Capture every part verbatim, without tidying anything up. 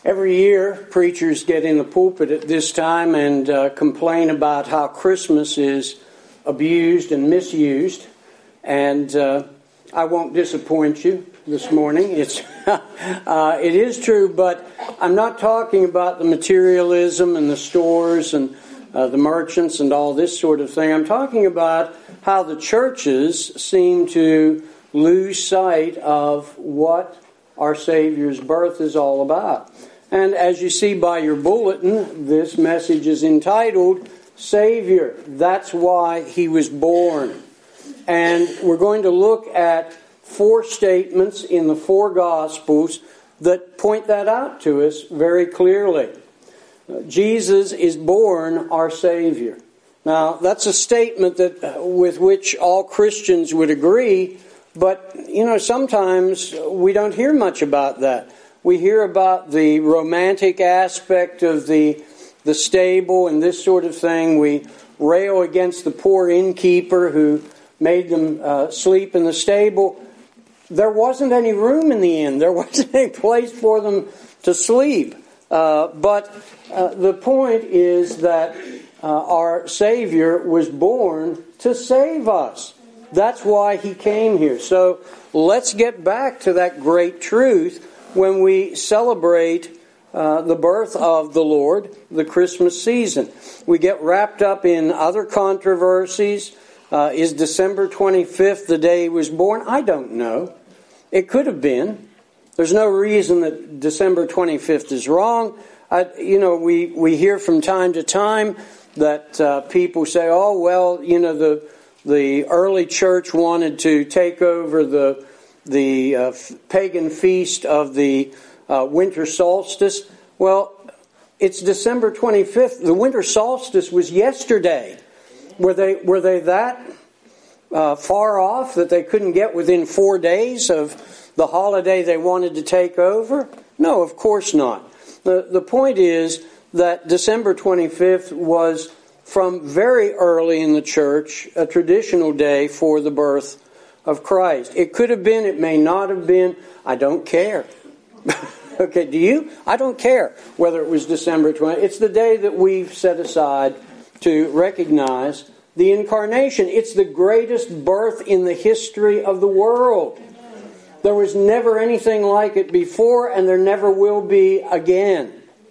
Every year, preachers get in the pulpit at this time and uh, complain about how Christmas is abused and misused. And uh, I won't disappoint you this morning. It's uh, it is true, but I'm not talking about the materialism and the stores and uh, the merchants and all this sort of thing. I'm talking about how the churches seem to lose sight of what our Savior's birth is all about. And as you see by your bulletin, this message is entitled, Savior. That's why He was born. And we're going to look at four statements in the four Gospels that point that out to us very clearly. Jesus is born our Savior. Now, that's a statement that with which all Christians would agree, but, you know, sometimes we don't hear much about that. We hear about the romantic aspect of the the stable and this sort of thing. We rail against the poor innkeeper who made them uh, sleep in the stable. There wasn't any room in the inn. There wasn't any place for them to sleep. Uh, but uh, the point is that uh, our Savior was born to save us. That's why He came here. So let's get back to that great truth when we celebrate uh, the birth of the Lord, the Christmas season. We get wrapped up in other controversies. Uh, is December twenty-fifth the day He was born? I don't know. It could have been. There's no reason that December twenty-fifth is wrong. I, you know, we, we hear from time to time that uh, people say, oh, well, you know, the the early church wanted to take over the the uh, pagan feast of the uh, winter solstice. Well, it's December twenty-fifth. The winter solstice was yesterday. Were they were they that uh, far off that they couldn't get within four days of the holiday they wanted to take over? No, of course not. The, the point is that December twenty-fifth was from very early in the church a traditional day for the birth of Christ. It could have been, it may not have been. I don't care. Okay, do you? I don't care whether it was December twentieth. It's the day that we've set aside to recognize the incarnation. It's the greatest birth in the history of the world. There was never anything like it before, and there never will be again.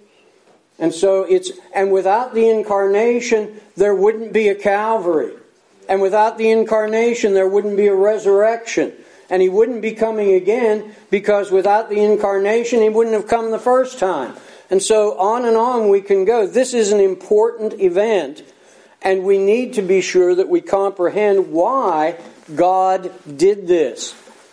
And so it's, and without the incarnation, there wouldn't be a Calvary. And without the incarnation, there wouldn't be a resurrection. And He wouldn't be coming again, because without the incarnation, He wouldn't have come the first time. And so on and on we can go. This is an important event, and we need to be sure that we comprehend why God did this.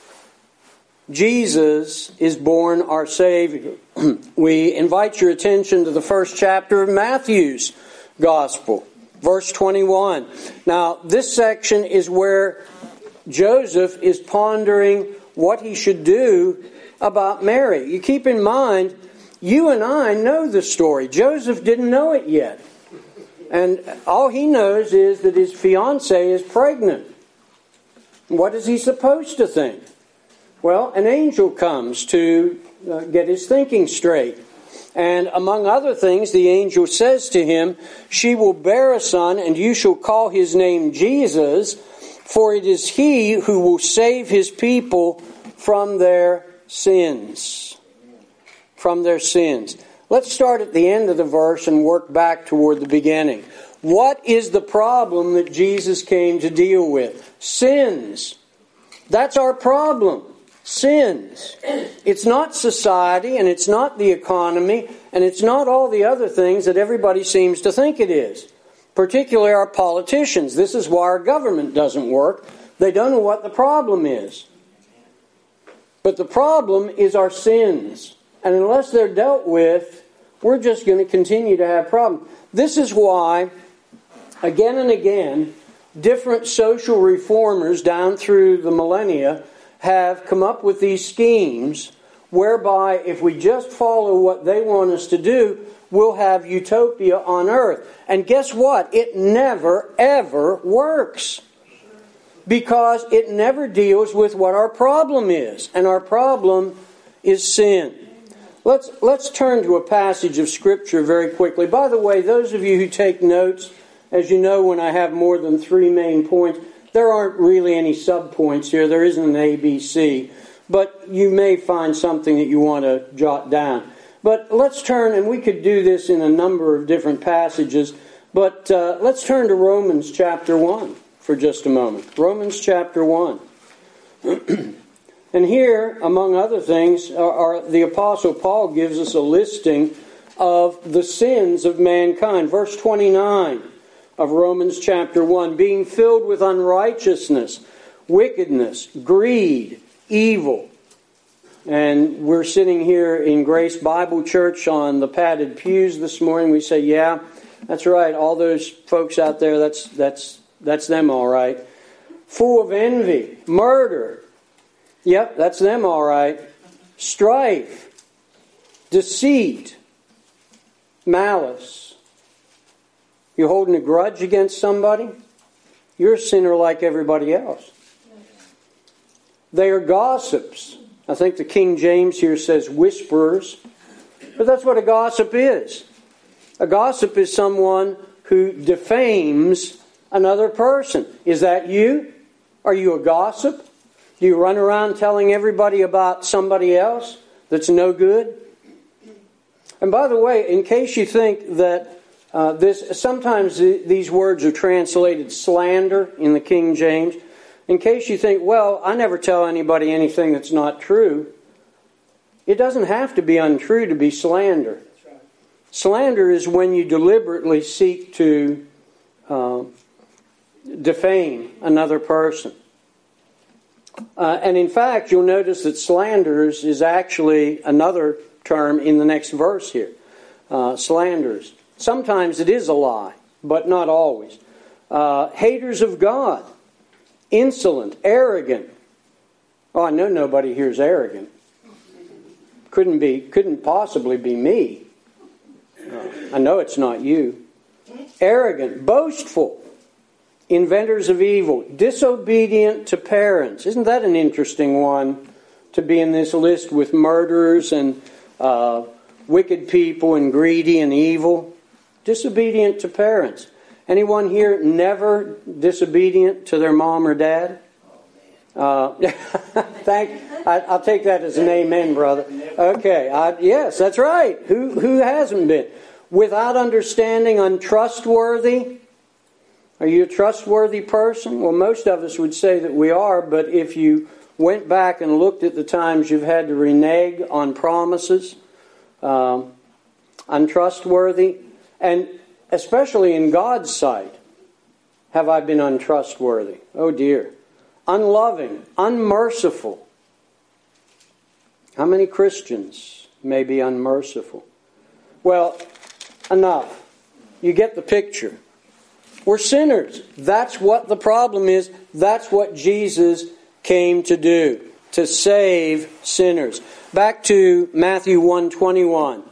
Jesus is born our Savior. We invite your attention to the first chapter of Matthew's Gospel, verse twenty-one. Now, this section is where Joseph is pondering what he should do about Mary. You keep in mind, you and I know the story. Joseph didn't know it yet. And all he knows is that his fiancée is pregnant. What is he supposed to think? Well, an angel comes to uh, get his thinking straight. And among other things, the angel says to him, she will bear a son, and you shall call his name Jesus, for it is he who will save his people from their sins. From their sins. Let's start at the end of the verse and work back toward the beginning. What is the problem that Jesus came to deal with? Sins. That's our problem. Sins. It's not society, and it's not the economy, and it's not all the other things that everybody seems to think it is. Particularly our politicians. This is why our government doesn't work. They don't know what the problem is. But the problem is our sins. And unless they're dealt with, we're just going to continue to have problems. This is why, again and again, different social reformers down through the millennia have come up with these schemes whereby if we just follow what they want us to do, we'll have utopia on earth. And guess what? It never, ever works. Because it never deals with what our problem is. And our problem is sin. Let's, let's turn to a passage of Scripture very quickly. By the way, those of you who take notes, as you know, when I have more than three main points, there aren't really any subpoints here. There isn't an A, B, C. But you may find something that you want to jot down. But let's turn, and we could do this in a number of different passages, but uh, let's turn to Romans chapter one for just a moment. Romans chapter one. And here, among other things, are, are the Apostle Paul gives us a listing of the sins of mankind. Verse twenty-nine of Romans chapter one, being filled with unrighteousness, wickedness, greed, evil. And we're sitting here in Grace Bible Church on the padded pews this morning. We say, yeah, that's right. All those folks out there, that's that's that's them all right. Full of envy, murder. Yep, that's them all right. Strife, deceit, malice. You holding a grudge against somebody? You're a sinner like everybody else. They are gossips. I think the King James here says whisperers. But that's what a gossip is. A gossip is someone who defames another person. Is that you? Are you a gossip? Do you run around telling everybody about somebody else that's no good? And by the way, in case you think that uh, this, sometimes these words are translated slander in the King James. In case you think, well, I never tell anybody anything that's not true. It doesn't have to be untrue to be slander. Right. Slander is when you deliberately seek to uh, defame another person. Uh, and in fact, you'll notice that slanders is actually another term in the next verse here. Uh, slanders. Sometimes it is a lie, but not always. Uh, haters of God. Insolent, arrogant. Oh, I know nobody here is arrogant. Couldn't be, couldn't possibly be me. Uh, I know it's not you. Arrogant, boastful, inventors of evil, disobedient to parents. Isn't that an interesting one to be in this list with murderers and uh, wicked people and greedy and evil? Disobedient to parents. Anyone here never disobedient to their mom or dad? Uh, thank. I, I'll take that as an amen, brother. Okay. I, yes, that's right. Who who hasn't been? Without understanding, untrustworthy. Are you a trustworthy person? Well, most of us would say that we are, but if you went back and looked at the times you've had to renege on promises, um, untrustworthy, and especially in God's sight, have I been untrustworthy? Oh dear. Unloving, unmerciful. How many Christians may be unmerciful? Well, enough. You get the picture. We're sinners. That's what the problem is. That's what Jesus came to do. To save sinners. Back to Matthew one twenty-one.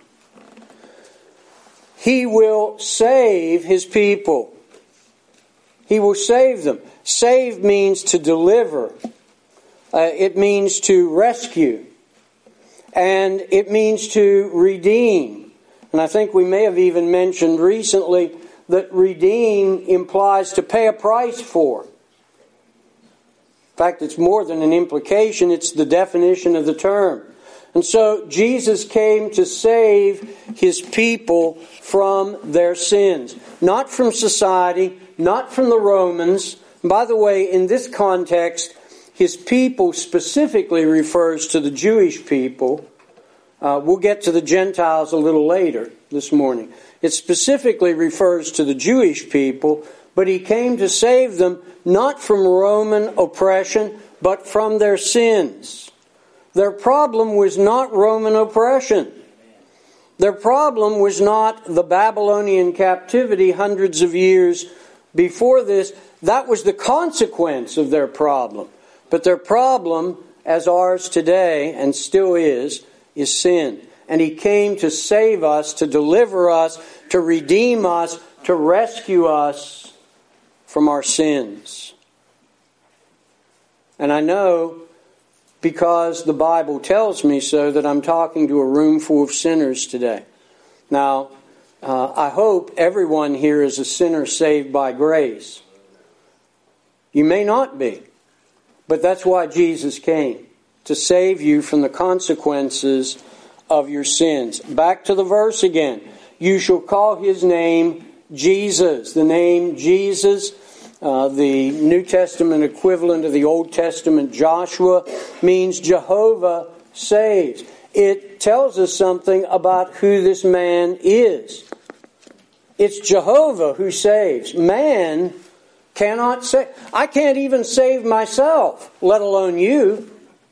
He will save His people. He will save them. Save means to deliver. Uh, it means to rescue. And it means to redeem. And I think we may have even mentioned recently that redeem implies to pay a price for. In fact, it's more than an implication. It's the definition of the term. And so Jesus came to save His people from their sins. Not from society, not from the Romans. And by the way, in this context, His people specifically refers to the Jewish people. Uh, we'll get to the Gentiles a little later this morning. It specifically refers to the Jewish people, but He came to save them not from Roman oppression, but from their sins. Their problem was not Roman oppression. Their problem was not the Babylonian captivity hundreds of years before this. That was the consequence of their problem. But their problem, as ours today and still is, is sin. And He came to save us, to deliver us, to redeem us, to rescue us from our sins. And I know because the Bible tells me so that I'm talking to a room full of sinners today. Now, uh, I hope everyone here is a sinner saved by grace. You may not be, but that's why Jesus came, to save you from the consequences of your sins. Back to the verse again. You shall call his name Jesus. The name Jesus, uh, the New Testament equivalent of the Old Testament Joshua, means Jehovah saves. It tells us something about who this man is. It's Jehovah who saves. Man cannot save. I can't even save myself, let alone you.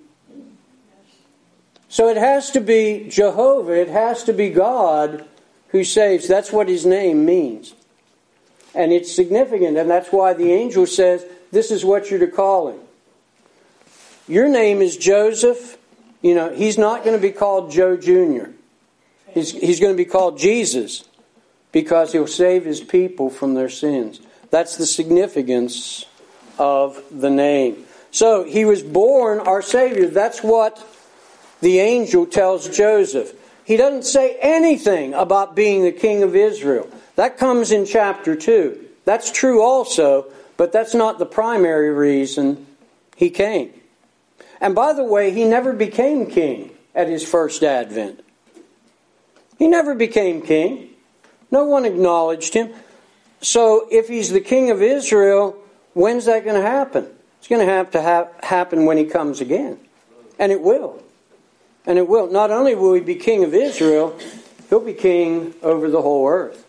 So it has to be Jehovah, it has to be God who saves. That's what his name means. And it's significant, and that's why the angel says, this is what you're to call him. Your name is Joseph. You know, he's not going to be called Joe Junior He's, he's going to be called Jesus, because he'll save his people from their sins. That's the significance of the name. So, he was born our Savior. That's what the angel tells Joseph. He doesn't say anything about being the king of Israel. That comes in chapter two. That's true also, but that's not the primary reason he came. And by the way, he never became king at his first advent. He never became king. No one acknowledged him. So if he's the king of Israel, when's that going to happen? It's going to have to ha- happen when he comes again. And it will. And it will. Not only will he be king of Israel, he'll be king over the whole earth.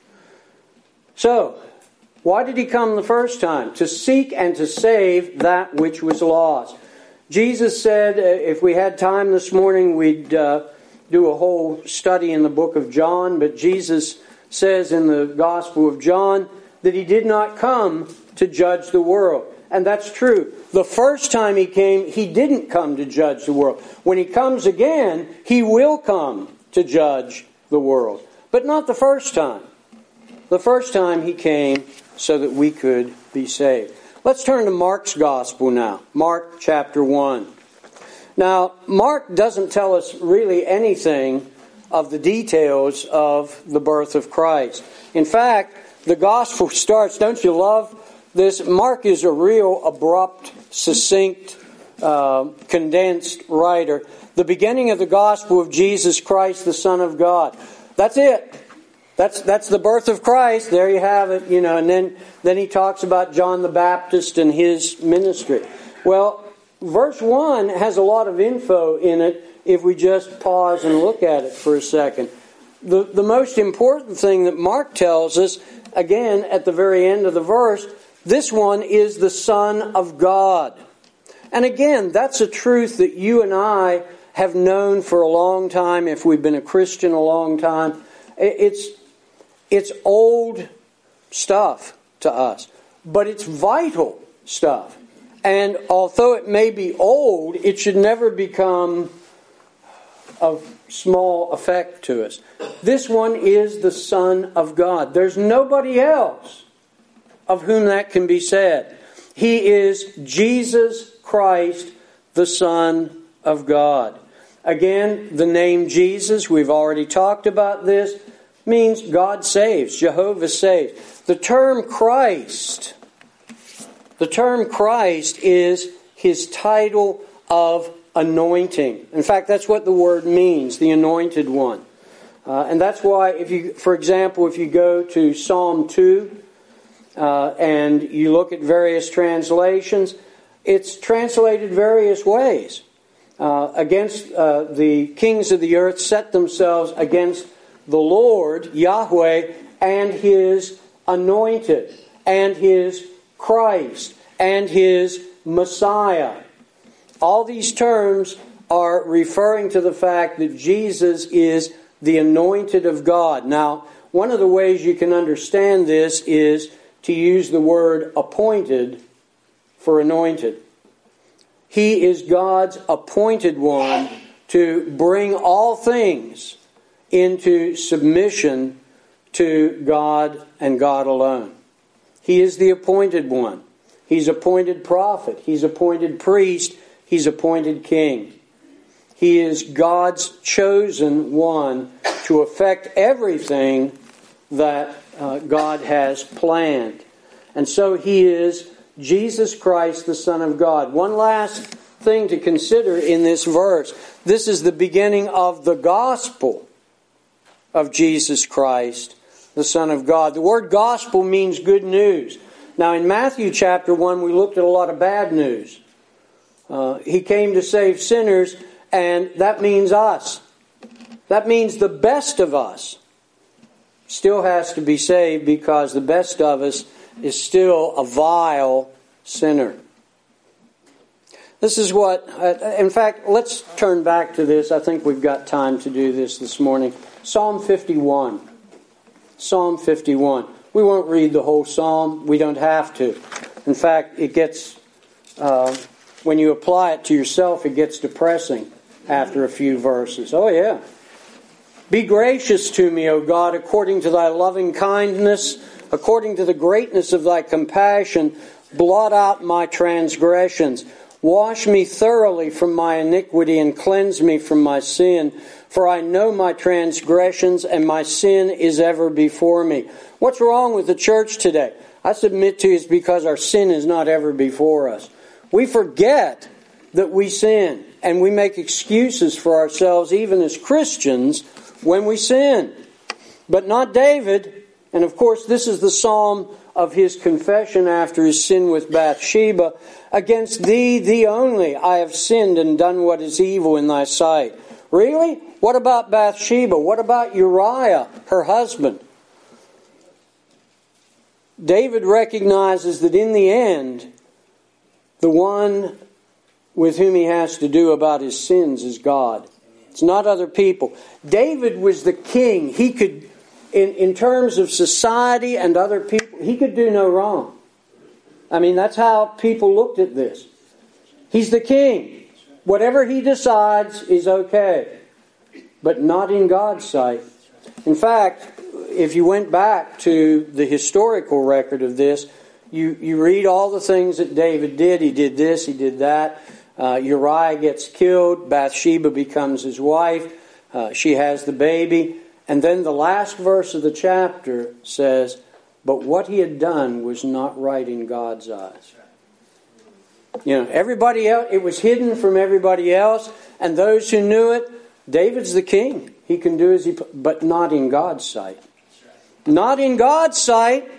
So, why did he come the first time? To seek and to save that which was lost. Jesus said, uh, if we had time this morning, we'd uh, do a whole study in the book of John. But Jesus says in the Gospel of John that he did not come to judge the world. And that's true. The first time he came, he didn't come to judge the world. When he comes again, he will come to judge the world. But not the first time. The first time he came so that we could be saved. Let's turn to Mark's Gospel now. Mark chapter one. Now, Mark doesn't tell us really anything of the details of the birth of Christ. In fact, the Gospel starts, don't you love this? Mark is a real abrupt, succinct, uh, condensed writer. The beginning of the Gospel of Jesus Christ, the Son of God. That's it. That's that's the birth of Christ. There you have it. You know, and then then he talks about John the Baptist and his ministry. Well, verse one has a lot of info in it. If we just pause and look at it for a second, the the most important thing that Mark tells us, again at the very end of the verse, this one is the Son of God. And again, that's a truth that you and I have known for a long time. If we've been a Christian a long time, it's It's old stuff to us, but it's vital stuff. And although it may be old, it should never become of small effect to us. This one is the Son of God. There's nobody else of whom that can be said. He is Jesus Christ, the Son of God. Again, the name Jesus, we've already talked about this, means God saves, Jehovah saves. The term Christ, the term Christ is his title of anointing. In fact, that's what the word means, the anointed one. Uh, and that's why, if you, for example, if you go to Psalm two uh, and you look at various translations, it's translated various ways. Uh, against uh, the kings of the earth set themselves against the Lord, Yahweh, and His anointed, and His Christ, and His Messiah. All these terms are referring to the fact that Jesus is the anointed of God. Now, one of the ways you can understand this is to use the word appointed for anointed. He is God's appointed one to bring all things into submission to God and God alone. He is the appointed one. He's appointed prophet. He's appointed priest. He's appointed king. He is God's chosen one to effect everything that uh, God has planned. And so He is Jesus Christ, the Son of God. One last thing to consider in this verse. This is the beginning of the gospel of Jesus Christ, the Son of God. The word gospel means good news. Now in Matthew chapter one, we looked at a lot of bad news. Uh, he came to save sinners, and that means us. That means the best of us still has to be saved, because the best of us is still a vile sinner. This is what, uh, in fact, let's turn back to this. I think we've got time to do this this morning. Psalm fifty-one. Psalm fifty-one. We won't read the whole psalm. We don't have to. In fact, it gets, uh, when you apply it to yourself, it gets depressing after a few verses. Oh, yeah. Be gracious to me, O God, according to thy loving kindness, according to the greatness of thy compassion, blot out my transgressions. Wash me thoroughly from my iniquity and cleanse me from my sin. For I know my transgressions, and my sin is ever before me. What's wrong with the church today? I submit to you it's because our sin is not ever before us. We forget that we sin, and we make excuses for ourselves, even as Christians, when we sin. But not David. And of course, this is the psalm of his confession after his sin with Bathsheba. Against thee, thee only, I have sinned and done what is evil in thy sight. Really? What about Bathsheba? What about Uriah, her husband? David recognizes that in the end, the one with whom he has to do about his sins is God. It's not other people. David was the king. He could, in, in terms of society and other people, he could do no wrong. I mean, that's how people looked at this. He's the king. Whatever he decides is okay. But not in God's sight. In fact, if you went back to the historical record of this, you, you read all the things that David did. He did this, he did that. Uh, Uriah gets killed. Bathsheba becomes his wife. Uh, she has the baby. And then the last verse of the chapter says, but what he had done was not right in God's eyes. You know, everybody else, it was hidden from everybody else. And those who knew it, David's the king. He can do as he, but not in God's sight. Not in God's sight.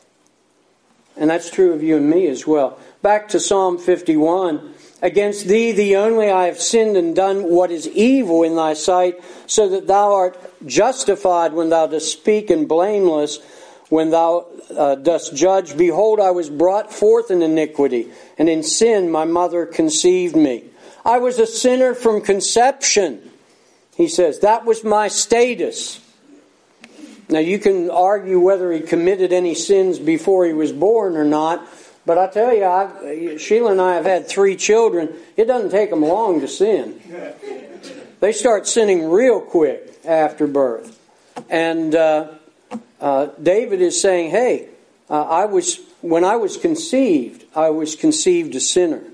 And that's true of you and me as well. Back to Psalm fifty-one. Against thee, thee only, I have sinned and done what is evil in thy sight, so that thou art justified when thou dost speak, and blameless when thou uh, dost judge. Behold, I was brought forth in iniquity, and in sin my mother conceived me. I was a sinner from conception, he says. That was my status. Now you can argue whether he committed any sins before he was born or not. But I tell you, I, Sheila and I have had three children. It doesn't take them long to sin. They start sinning real quick after birth. And uh, uh, David is saying, hey, uh, I was when I was conceived, I was conceived a sinner.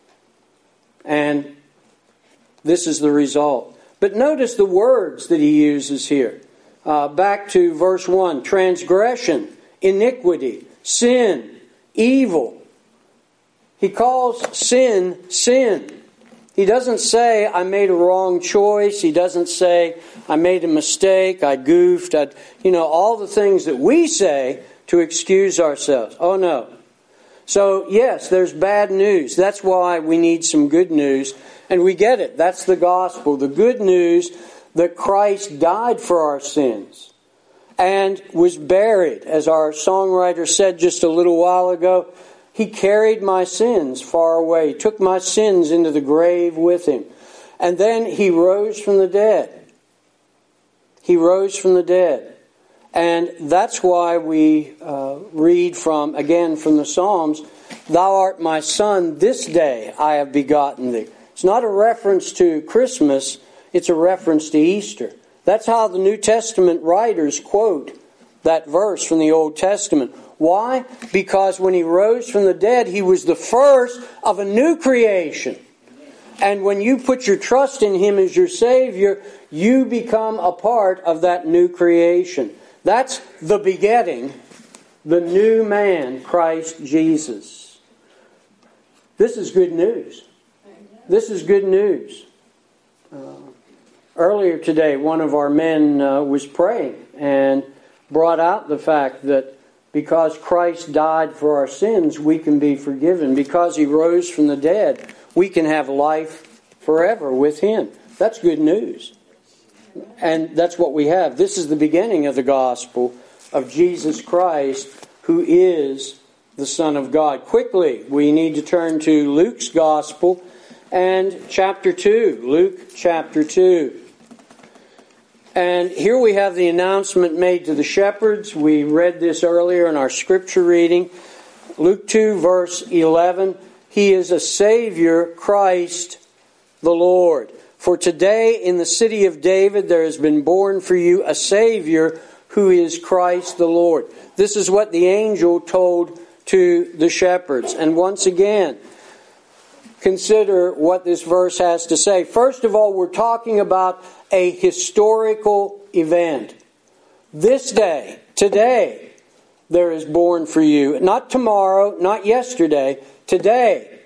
And this is the result. But notice the words that he uses here. Uh, back to verse one. Transgression, iniquity, sin, evil. He calls sin, sin. He doesn't say, I made a wrong choice. He doesn't say, I made a mistake, I goofed. I, you know, all the things that we say to excuse ourselves. Oh, no. So, yes, there's bad news. That's why we need some good news. And we get it. That's the gospel. The good news that Christ died for our sins and was buried. As our songwriter said just a little while ago, he carried my sins far away. He took my sins into the grave with him. And then he rose from the dead. He rose from the dead. And that's why we uh, read from, again, from the Psalms, Thou art my son, this day I have begotten thee. It's not a reference to Christmas, it's a reference to Easter. That's how the New Testament writers quote that verse from the Old Testament. Why? Because when he rose from the dead, he was the first of a new creation. And when you put your trust in Him as your Savior, you become a part of that new creation. That's the begetting, the new man, Christ Jesus. This is good news. This is good news. Uh, earlier today, one of our men uh, was praying and brought out the fact that because Christ died for our sins, we can be forgiven. Because He rose from the dead, we can have life forever with Him. That's good news. And that's what we have. This is the beginning of the gospel of Jesus Christ, who is the Son of God. Quickly, we need to turn to Luke's gospel and chapter two. Luke chapter two. And here we have the announcement made to the shepherds. We read this earlier in our scripture reading. Luke two, verse eleven. He is a Savior, Christ the Lord. For today in the city of David there has been born for you a Savior who is Christ the Lord. This is what the angel told to the shepherds. And once again, consider what this verse has to say. First of all, we're talking about a historical event. This day, today, there is born for you. Not tomorrow, not yesterday. Today,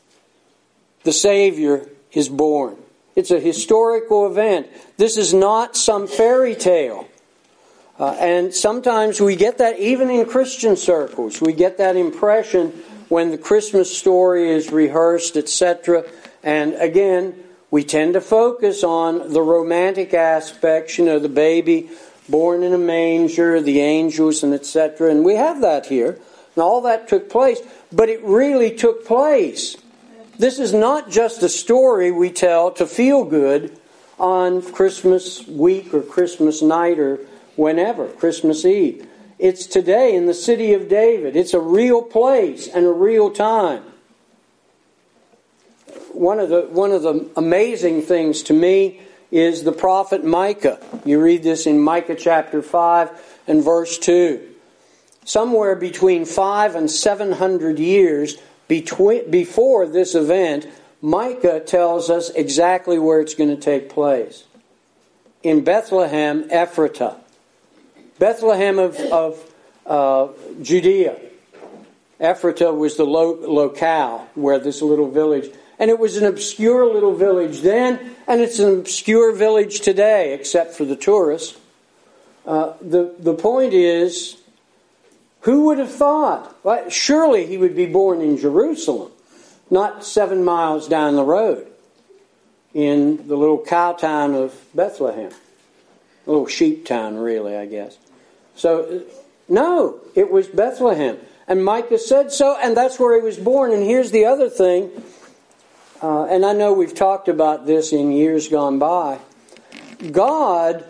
the Savior is born. It's a historical event. This is not some fairy tale. Uh, and sometimes we get that even in Christian circles. We get that impression when the Christmas story is rehearsed, et cetera. And again, we tend to focus on the romantic aspects, you know, the baby born in a manger, the angels, and et cetera. And we have that here. And all that took place. But it really took place. This is not just a story we tell to feel good on Christmas week or Christmas night or whenever, Christmas Eve. It's today in the city of David. It's a real place and a real time. One of the one of the amazing things to me is the prophet Micah. You read this in Micah chapter five and verse two. Somewhere between five and seven hundred years between, before this event, Micah tells us exactly where it's going to take place. In Bethlehem, Ephratah. Bethlehem of, of uh, Judea. Ephratah was the lo- locale where this little village, and it was an obscure little village then, and it's an obscure village today, except for the tourists. Uh, the, the point is, who would have thought? Well, surely he would be born in Jerusalem, not seven miles down the road in the little cow town of Bethlehem. A little sheep town, really, I guess. So, no, it was Bethlehem. And Micah said so, and that's where he was born. And here's the other thing, uh, and I know we've talked about this in years gone by. God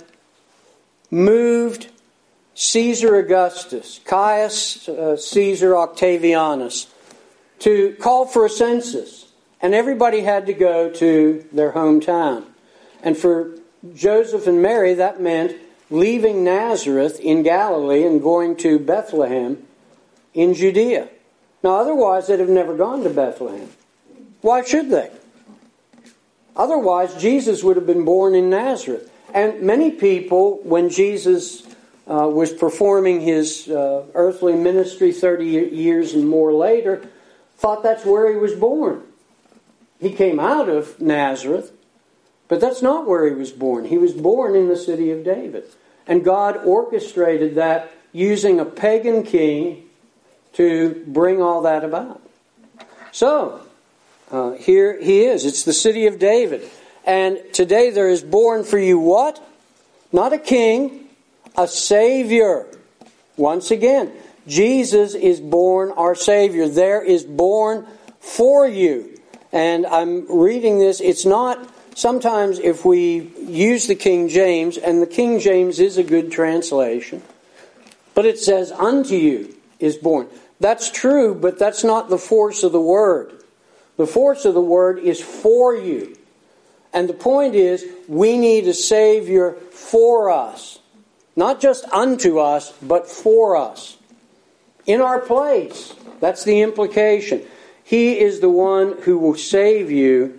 moved Caesar Augustus, Caius uh, Caesar Octavianus, to call for a census. And everybody had to go to their hometown. And for Joseph and Mary, that meant leaving Nazareth in Galilee and going to Bethlehem in Judea. Now, otherwise, they'd have never gone to Bethlehem. Why should they? Otherwise, Jesus would have been born in Nazareth. And many people, when Jesus uh, was performing his uh, earthly ministry thirty years and more later, thought that's where he was born. He came out of Nazareth, but that's not where he was born. He was born in the city of David. And God orchestrated that using a pagan king to bring all that about. So, uh, here he is. It's the city of David. And today there is born for you what? Not a king, a Savior. Once again, Jesus is born our Savior. There is born for you. And I'm reading this. It's not, sometimes if we use the King James, and the King James is a good translation, but it says, unto you is born. That's true, but that's not the force of the word. The force of the word is for you. And the point is, we need a Savior for us. Not just unto us, but for us. In our place. That's the implication. He is the one who will save you.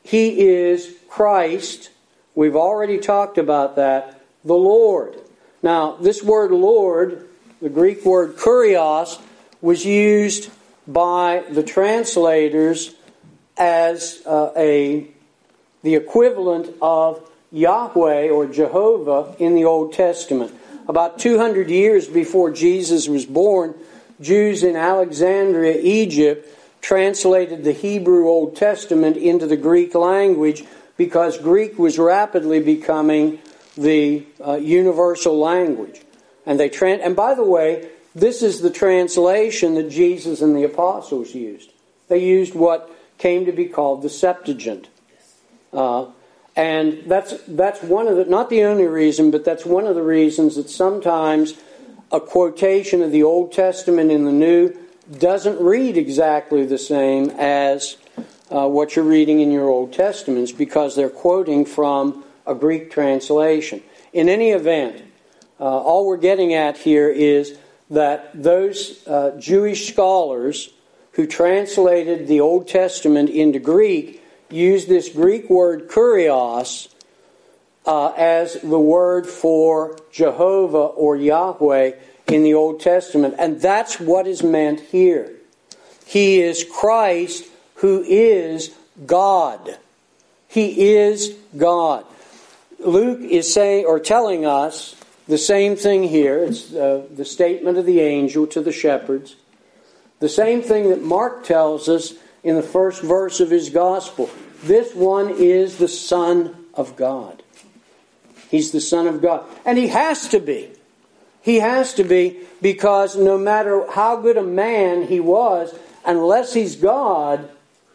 He is Christ. We've already talked about that. The Lord. Now, this word Lord, the Greek word kurios, was used by the translators as uh, a the equivalent of Yahweh or Jehovah in the Old Testament. About two hundred years before Jesus was born, Jews in Alexandria, Egypt, translated the Hebrew Old Testament into the Greek language because Greek was rapidly becoming the uh, universal language. And they tran- and by the way, this is the translation that Jesus and the apostles used. They used what came to be called the Septuagint. Uh, and that's that's one of the, not the only reason, but that's one of the reasons that sometimes a quotation of the Old Testament in the New doesn't read exactly the same as uh, what you're reading in your Old Testaments, because they're quoting from a Greek translation. In any event, uh, all we're getting at here is that those uh, Jewish scholars who translated the Old Testament into Greek used this Greek word kurios uh, as the word for Jehovah or Yahweh in the Old Testament. And that's what is meant here. He is Christ who is God. He is God. Luke is saying or telling us the same thing here. It's uh, the statement of the angel to the shepherds. The same thing that Mark tells us in the first verse of his gospel. This one is the Son of God. He's the Son of God. And he has to be. He has to be, because no matter how good a man he was, unless he's God,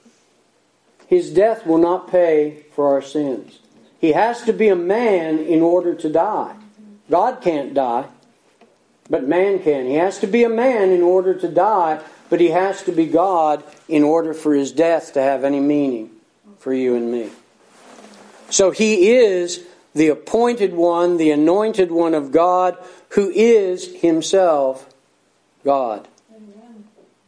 his death will not pay for our sins. He has to be a man in order to die. God can't die, but man can. He has to be a man in order to die, but he has to be God in order for his death to have any meaning for you and me. So he is the appointed one, the anointed one of God, who is himself God. Amen.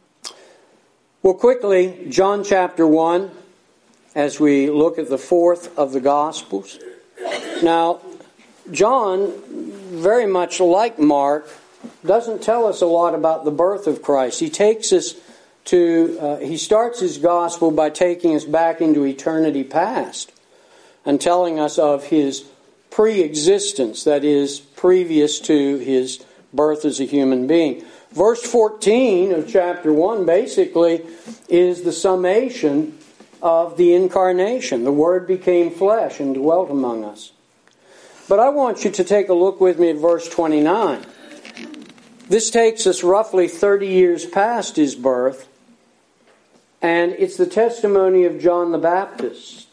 Well, quickly, John chapter one, as we look at the fourth of the Gospels. Now, John, very much like Mark, doesn't tell us a lot about the birth of Christ. He takes us to, uh, he starts his Gospel by taking us back into eternity past and telling us of his pre-existence, that is, previous to his birth as a human being. Verse fourteen of chapter one basically is the summation of the incarnation. The Word became flesh and dwelt among us. But I want you to take a look with me at verse twenty-nine. This takes us roughly thirty years past his birth, and it's the testimony of John the Baptist.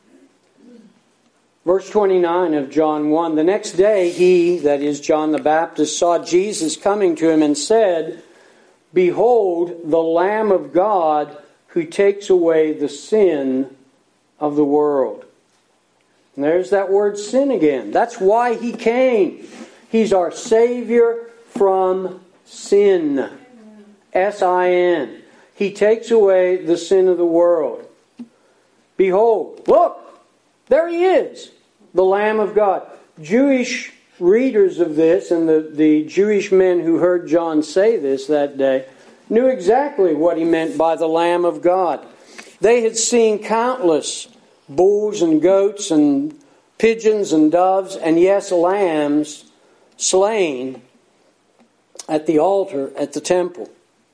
Verse twenty-nine of John one, the next day he, that is John the Baptist, saw Jesus coming to him and said, "Behold, the Lamb of God who takes away the sin of the world." And there's that word sin again. That's why he came. He's our Savior from sin. S I N. He takes away the sin of the world. Behold, look, there he is, the Lamb of God. Jewish readers of this, and the, the Jewish men who heard John say this that day, knew exactly what he meant by the Lamb of God. They had seen countless bulls and goats and pigeons and doves, and yes, lambs slain at the altar at the temple.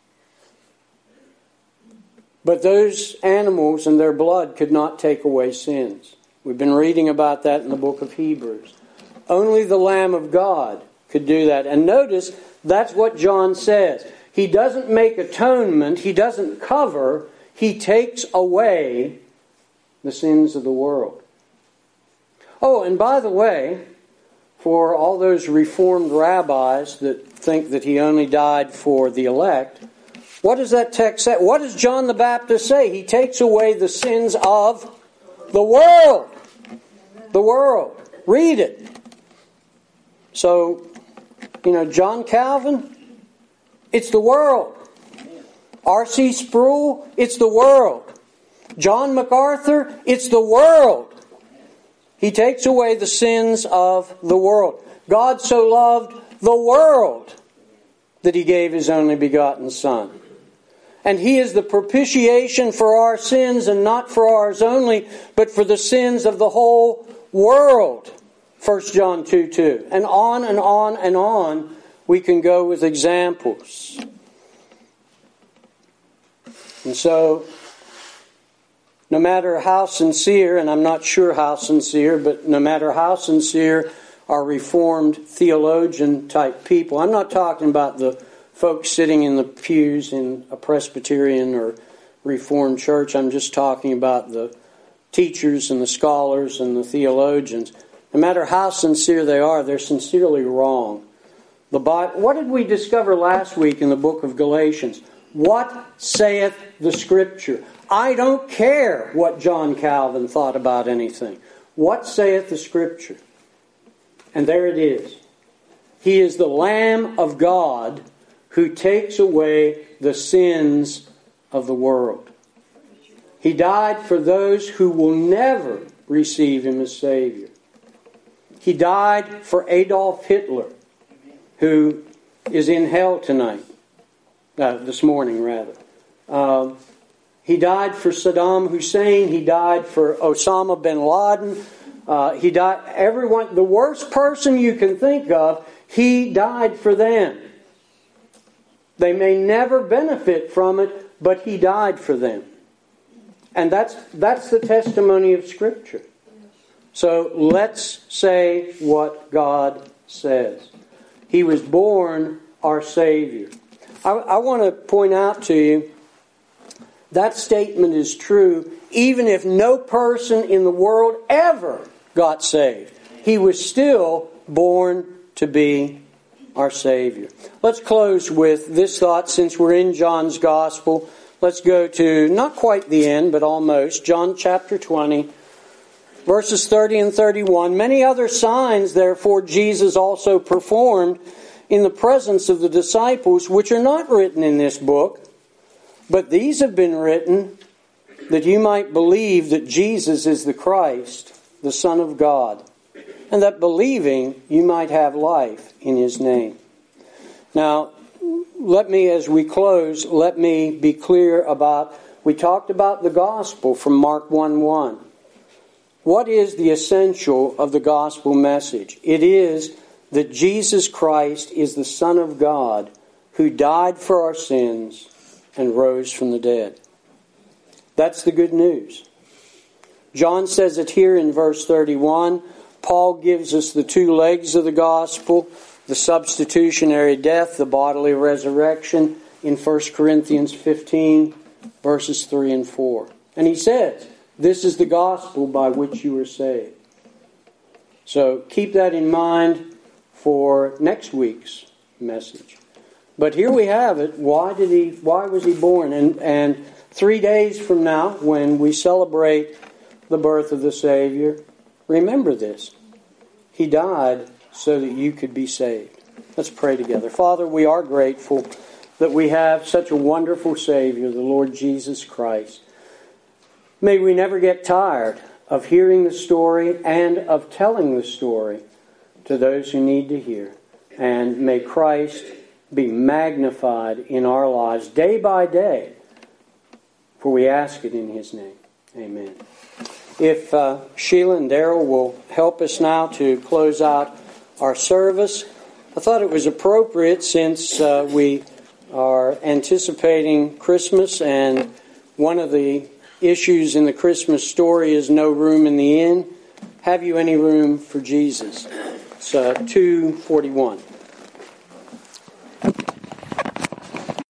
But those animals and their blood could not take away sins. We've been reading about that in the book of Hebrews. Only the Lamb of God could do that. And notice, that's what John says. He doesn't make atonement. He doesn't cover. He takes away the sins of the world. Oh, and by the way, for all those Reformed rabbis that think that he only died for the elect, what does that text say? What does John the Baptist say? He takes away the sins of the world. The world. Read it. So, you know, John Calvin, it's the world. R C Sproul, it's the world. John MacArthur, it's the world. He takes away the sins of the world. God so loved the world that He gave His only begotten Son. And He is the propitiation for our sins, and not for ours only, but for the sins of the whole world. First John two two. And on and on and on we can go with examples. And so, no matter how sincere, and I'm not sure how sincere, but no matter how sincere our Reformed theologian type people, I'm not talking about the folks sitting in the pews in a Presbyterian or Reformed church. I'm just talking about the teachers and the scholars and the theologians. No matter how sincere they are, they're sincerely wrong. The Bible, what did we discover last week in the book of Galatians? What saith the Scripture? I don't care what John Calvin thought about anything. What saith the Scripture? And there it is. He is the Lamb of God who takes away the sins of the world. He died for those who will never receive Him as Savior. He died for Adolf Hitler, who is in hell tonight. Uh, this morning, rather. Uh, he died for Saddam Hussein. He died for Osama bin Laden. Uh, he died. Everyone, the worst person you can think of, He died for them. They may never benefit from it, but He died for them. And that's that's the testimony of Scripture. So let's say what God says. He was born our Savior. I, I want to point out to you, that statement is true even if no person in the world ever got saved. He was still born to be our Savior. Let's close with this thought since we're in John's Gospel. Let's go to, not quite the end, but almost, John chapter twenty, verses thirty and thirty-one. Many other signs, therefore, Jesus also performed in the presence of the disciples, which are not written in this book, but these have been written that you might believe that Jesus is the Christ, the Son of God, and that believing you might have life in His name. Now, let me, as we close, let me be clear about, we talked about the gospel from Mark one one. What is the essential of the gospel message? It is that Jesus Christ is the Son of God who died for our sins and rose from the dead. That's the good news. John says it here in verse thirty-one. Paul gives us the two legs of the gospel, the substitutionary death, the bodily resurrection, in First Corinthians fifteen, verses three and four. And he says, this is the gospel by which you are saved. So keep that in mind for next week's message. But here we have it. Why did he? Why was he born? And and three days from now, when we celebrate the birth of the Savior, remember this. He died so that you could be saved. Let's pray together. Father, we are grateful that we have such a wonderful Savior, the Lord Jesus Christ. May we never get tired of hearing the story and of telling the story to those who need to hear. And may Christ be magnified in our lives day by day, for we ask it in His name. Amen. If uh, Sheila and Darrell will help us now to close out our service, I thought it was appropriate, since uh, we are anticipating Christmas, and one of the issues in the Christmas story is no room in the inn. Have you any room for Jesus? It's uh, two forty-one.